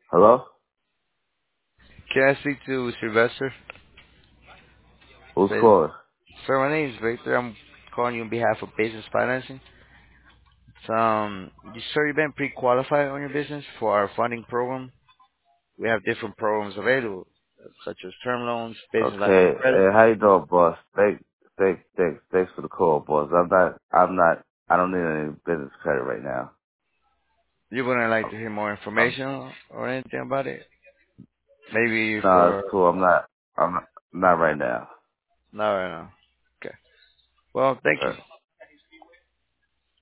Hello? Can I speak to Sylvester? Who's Please. calling? Sir, my name is Victor. I'm calling you on behalf of business financing. Sir, you've been pre-qualified on your business for our funding program. We have different programs available, such as term loans, business lines of Okay, credit. hey, how you doing, boss? Thanks for the call, boss. I don't need any business credit right now. You wouldn't like to hear more information or anything about it? Maybe No, it's for... cool. I'm not right now. No, right now. Okay. Well, thank you.